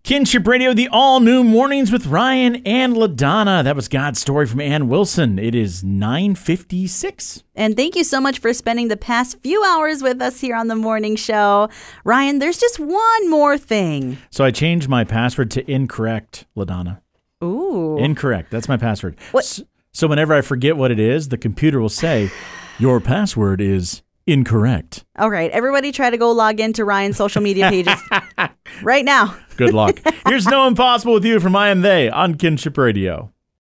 Kinship Radio, the all-new Mornings with Ryan and LaDonna. That was God's Story from Ann Wilson. It is 9:56. And thank you so much for spending the past few hours with us here on the morning show. Ryan, there's just one more thing. So I changed my password to incorrect, LaDonna. Ooh. Incorrect. That's my password. What? So whenever I forget what it is, the computer will say, your password is incorrect. All right. Everybody try to go log into Ryan's social media pages right now. Good luck. Here's No Impossible with You from I Am They on Kinship Radio.